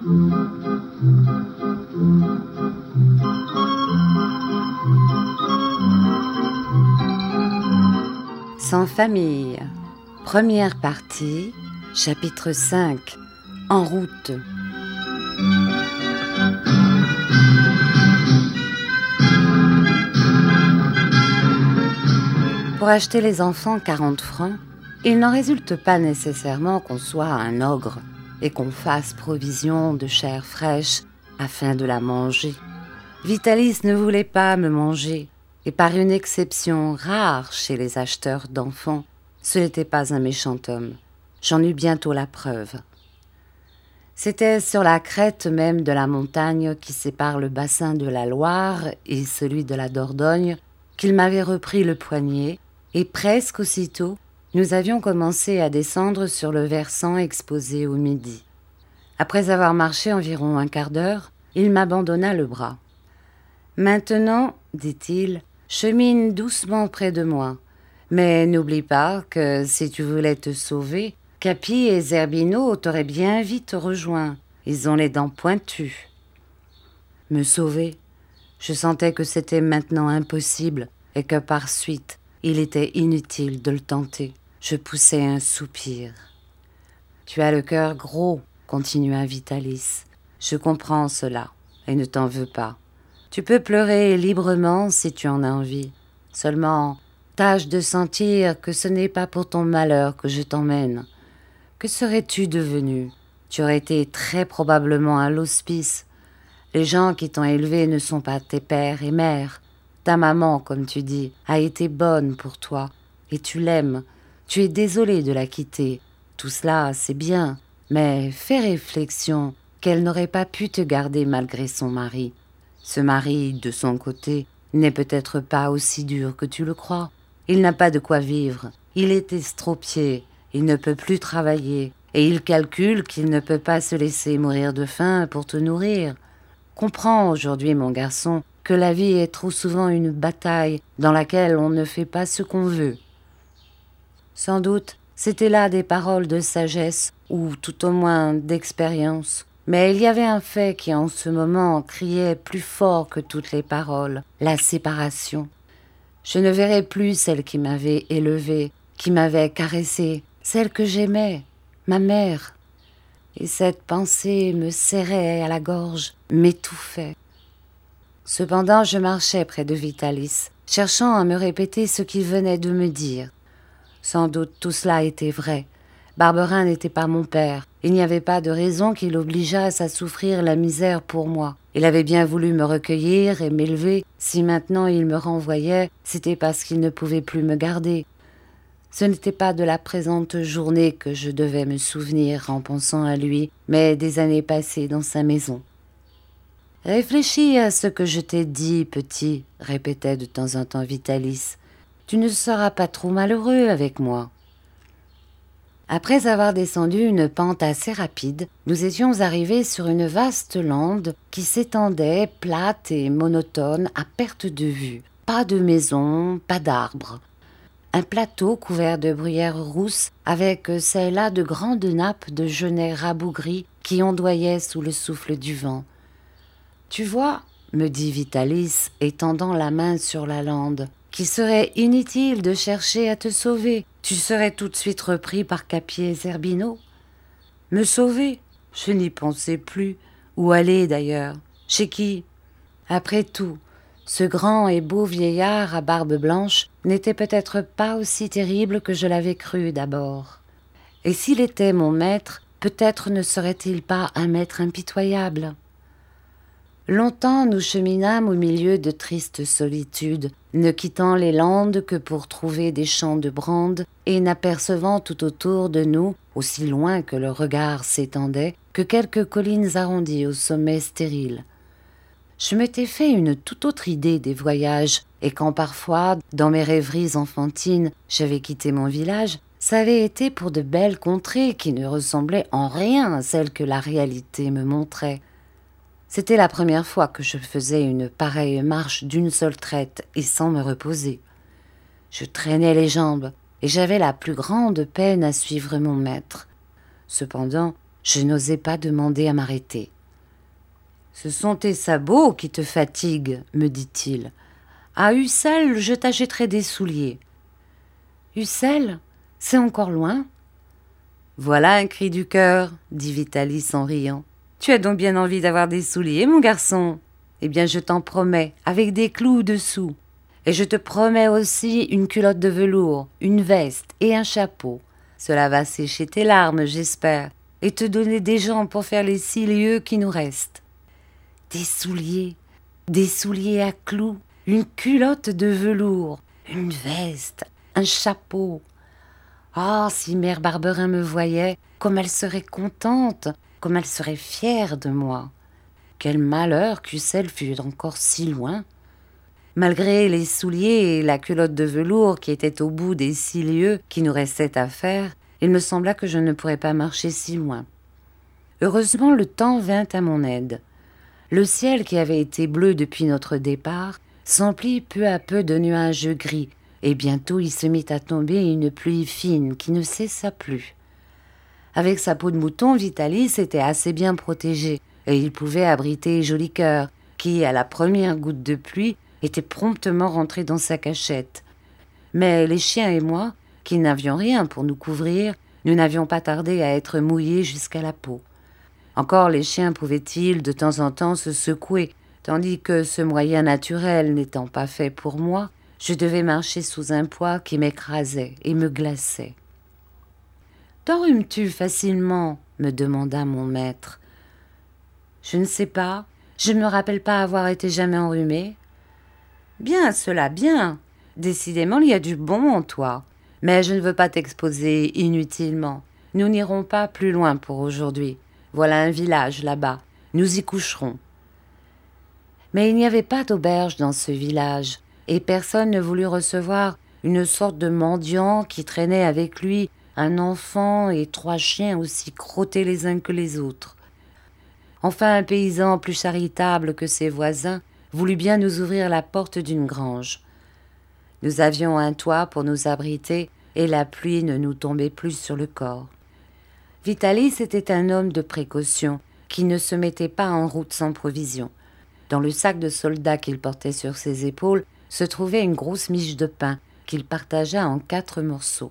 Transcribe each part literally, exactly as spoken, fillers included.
Sans famille, première partie, chapitre cinq, en route. Pour acheter les enfants quarante francs, il n'en résulte pas nécessairement qu'on soit un ogre et qu'on fasse provision de chair fraîche afin de la manger. Vitalis ne voulait pas me manger, et par une exception rare chez les acheteurs d'enfants, ce n'était pas un méchant homme. J'en eus bientôt la preuve. C'était sur la crête même de la montagne qui sépare le bassin de la Loire et celui de la Dordogne qu'il m'avait repris le poignet, et presque aussitôt, nous avions commencé à descendre sur le versant exposé au midi. Après avoir marché environ un quart d'heure, il m'abandonna le bras. « Maintenant, dit-il, chemine doucement près de moi, mais n'oublie pas que si tu voulais te sauver, Capi et Zerbino t'auraient bien vite rejoint. Ils ont les dents pointues. » Me sauver? Je sentais que c'était maintenant impossible et que par suite, il était inutile de le tenter. Je poussai un soupir. « Tu as le cœur gros, » continua Vitalis. « Je comprends cela et ne t'en veux pas. Tu peux pleurer librement si tu en as envie. Seulement, tâche de sentir que ce n'est pas pour ton malheur que je t'emmène. Que serais-tu devenu? Tu aurais été très probablement à l'hospice. Les gens qui t'ont élevé ne sont pas tes pères et mères. Ta maman, comme tu dis, a été bonne pour toi, et tu l'aimes. Tu es désolé de la quitter. Tout cela, c'est bien, mais fais réflexion qu'elle n'aurait pas pu te garder malgré son mari. Ce mari, de son côté, n'est peut-être pas aussi dur que tu le crois. Il n'a pas de quoi vivre. Il est estropié, il ne peut plus travailler, et il calcule qu'il ne peut pas se laisser mourir de faim pour te nourrir. Comprends aujourd'hui, mon garçon, que la vie est trop souvent une bataille dans laquelle on ne fait pas ce qu'on veut. Sans doute, c'étaient là des paroles de sagesse, ou tout au moins d'expérience. Mais il y avait un fait qui en ce moment criait plus fort que toutes les paroles, la séparation. Je ne verrais plus celle qui m'avait élevée, qui m'avait caressée, celle que j'aimais, ma mère. Et cette pensée me serrait à la gorge, m'étouffait. Cependant, je marchais près de Vitalis, cherchant à me répéter ce qu'il venait de me dire. Sans doute tout cela était vrai. Barberin n'était pas mon père. Il n'y avait pas de raison qui l'obligeasse à souffrir la misère pour moi. Il avait bien voulu me recueillir et m'élever. Si maintenant il me renvoyait, c'était parce qu'il ne pouvait plus me garder. Ce n'était pas de la présente journée que je devais me souvenir en pensant à lui, mais des années passées dans sa maison. « Réfléchis à ce que je t'ai dit, petit, » répétait de temps en temps Vitalis. « Tu ne seras pas trop malheureux avec moi. » Après avoir descendu une pente assez rapide, nous étions arrivés sur une vaste lande qui s'étendait, plate et monotone, à perte de vue. Pas de maison, pas d'arbres. Un plateau couvert de bruyères rousses, avec çà et là de grandes nappes de genêts rabougris qui ondoyaient sous le souffle du vent. « Tu vois, » me dit Vitalis, étendant la main sur la lande, « qu'il serait inutile de chercher à te sauver. Tu serais tout de suite repris par Capi et Zerbino. » Me sauver? Je n'y pensais plus. Où aller d'ailleurs? Chez qui? Après tout, ce grand et beau vieillard à barbe blanche n'était peut-être pas aussi terrible que je l'avais cru d'abord. Et s'il était mon maître, peut-être ne serait-il pas un maître impitoyable? Longtemps nous cheminâmes au milieu de tristes solitudes, ne quittant les landes que pour trouver des champs de brande et n'apercevant tout autour de nous, aussi loin que le regard s'étendait, que quelques collines arrondies au sommet stérile. Je m'étais fait une toute autre idée des voyages, et quand parfois, dans mes rêveries enfantines, j'avais quitté mon village, ça avait été pour de belles contrées qui ne ressemblaient en rien à celles que la réalité me montrait. C'était la première fois que je faisais une pareille marche d'une seule traite et sans me reposer. Je traînais les jambes et j'avais la plus grande peine à suivre mon maître. Cependant, je n'osais pas demander à m'arrêter. Ce sont tes sabots qui te fatiguent, me dit-il. À Ussel, je t'achèterai des souliers. Ussel, c'est encore loin? Voilà un cri du cœur, dit Vitalis en riant. Tu as donc bien envie d'avoir des souliers, mon garçon? Eh bien, je t'en promets, avec des clous dessous. Et je te promets aussi une culotte de velours, une veste et un chapeau. Cela va sécher tes larmes, j'espère, et te donner des jambes pour faire les six lieues qui nous restent. Des souliers, des souliers à clous, une culotte de velours, une veste, un chapeau. Ah, si mère Barberin me voyait, comme elle serait contente, comme elle serait fière de moi. Quel malheur qu'Ussel fût encore si loin. Malgré les souliers et la culotte de velours qui étaient au bout des six lieues qui nous restaient à faire, il me sembla que je ne pourrais pas marcher si loin. Heureusement, le temps vint à mon aide. Le ciel, qui avait été bleu depuis notre départ, s'emplit peu à peu de nuages gris, et bientôt il se mit à tomber une pluie fine qui ne cessa plus. Avec sa peau de mouton, Vitalis était assez bien protégé, et il pouvait abriter Joli Cœur, qui, à la première goutte de pluie, était promptement rentré dans sa cachette. Mais les chiens et moi, qui n'avions rien pour nous couvrir, nous n'avions pas tardé à être mouillés jusqu'à la peau. Encore les chiens pouvaient-ils de temps en temps se secouer, tandis que ce moyen naturel n'étant pas fait pour moi, je devais marcher sous un poids qui m'écrasait et me glaçait. « T'enrhumes-tu facilement ?» me demanda mon maître. « Je ne sais pas, je ne me rappelle pas avoir été jamais enrhumé. »« Bien, cela, bien. Décidément, il y a du bon en toi. Mais je ne veux pas t'exposer inutilement. Nous n'irons pas plus loin pour aujourd'hui. Voilà un village là-bas. Nous y coucherons. » Mais il n'y avait pas d'auberge dans ce village, et personne ne voulut recevoir une sorte de mendiant qui traînait avec lui un enfant et trois chiens aussi crottés les uns que les autres. Enfin, un paysan plus charitable que ses voisins voulut bien nous ouvrir la porte d'une grange. Nous avions un toit pour nous abriter, et la pluie ne nous tombait plus sur le corps. Vitalis était un homme de précaution, qui ne se mettait pas en route sans provisions. Dans le sac de soldat qu'il portait sur ses épaules se trouvait une grosse miche de pain qu'il partagea en quatre morceaux.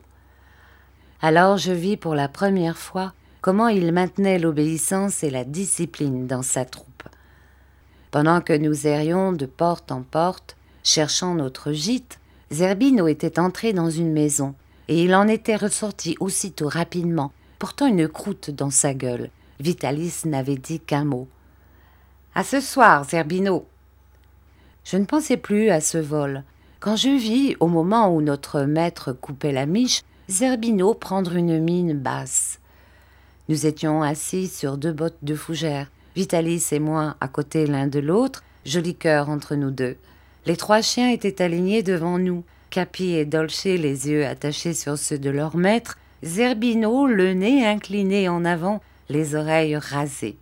Alors je vis pour la première fois comment il maintenait l'obéissance et la discipline dans sa troupe. Pendant que nous errions de porte en porte, cherchant notre gîte, Zerbino était entré dans une maison, et il en était ressorti aussitôt rapidement, portant une croûte dans sa gueule. Vitalis n'avait dit qu'un mot. « À ce soir, Zerbino !» Je ne pensais plus à ce vol, quand je vis, au moment où notre maître coupait la miche, Zerbino prendre une mine basse. Nous étions assis sur deux bottes de fougères, Vitalis et moi à côté l'un de l'autre, Joli Cœur entre nous deux. Les trois chiens étaient alignés devant nous, Capi et Dolce les yeux attachés sur ceux de leur maître, Zerbino le nez incliné en avant, les oreilles rasées.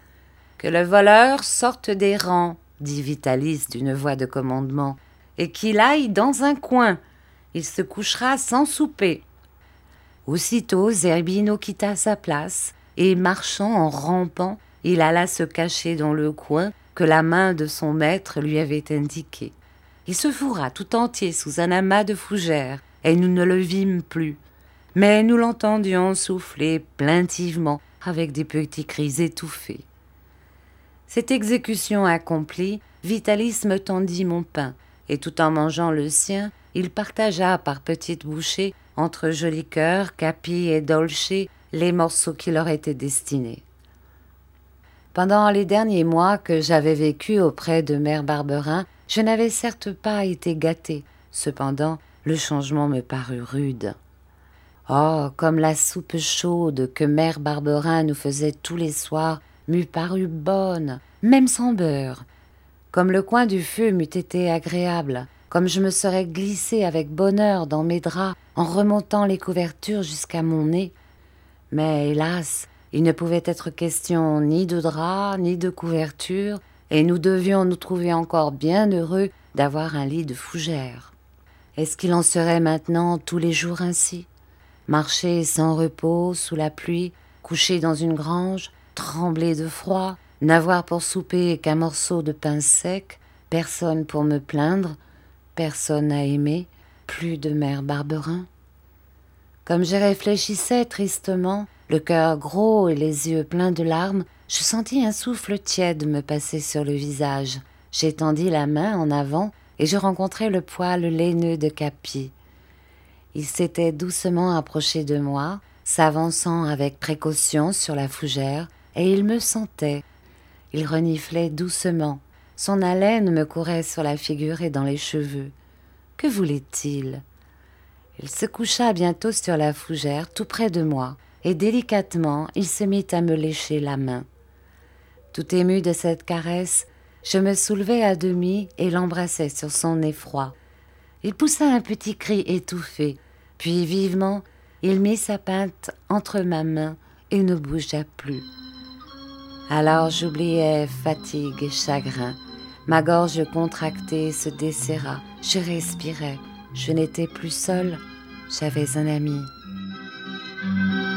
« Que le voleur sorte des rangs, » dit Vitalis d'une voix de commandement, « et qu'il aille dans un coin. Il se couchera sans souper. » Aussitôt, Zerbino quitta sa place, et marchant en rampant, il alla se cacher dans le coin que la main de son maître lui avait indiqué. Il se fourra tout entier sous un amas de fougères, et nous ne le vîmes plus. Mais nous l'entendions souffler plaintivement, avec des petits cris étouffés. Cette exécution accomplie, Vitalis me tendit mon pain, et tout en mangeant le sien, il partagea par petites bouchées entre Joli Cœur, Capi et Dolce les morceaux qui leur étaient destinés. Pendant les derniers mois que j'avais vécu auprès de mère Barberin, je n'avais certes pas été gâtée. Cependant, le changement me parut rude. Oh, comme la soupe chaude que mère Barberin nous faisait tous les soirs m'eût paru bonne, même sans beurre. Comme le coin du feu m'eût été agréable, comme je me serais glissée avec bonheur dans mes draps en remontant les couvertures jusqu'à mon nez. Mais hélas, il ne pouvait être question ni de draps, ni de couverture, et nous devions nous trouver encore bien heureux d'avoir un lit de fougères. Est-ce qu'il en serait maintenant tous les jours ainsi? Marcher sans repos, sous la pluie, coucher dans une grange, trembler de froid, n'avoir pour souper qu'un morceau de pain sec, personne pour me plaindre, personne à aimer, plus de mère Barberin. Comme je réfléchissais tristement, le cœur gros et les yeux pleins de larmes, je sentis un souffle tiède me passer sur le visage. J'étendis la main en avant et je rencontrai le poil laineux de Capi. Il s'était doucement approché de moi, s'avançant avec précaution sur la fougère, et il me sentait. Il reniflait doucement. Son haleine me courait sur la figure et dans les cheveux. Que voulait-il ? Il se coucha bientôt sur la fougère, tout près de moi, et délicatement, il se mit à me lécher la main. Tout ému de cette caresse, je me soulevai à demi et l'embrassai sur son nez froid. Il poussa un petit cri étouffé, puis vivement, il mit sa pinte entre ma main et ne bougea plus. Alors j'oubliai fatigue et chagrin. Ma gorge contractée se desserra, je respirais. Je n'étais plus seule, j'avais un ami.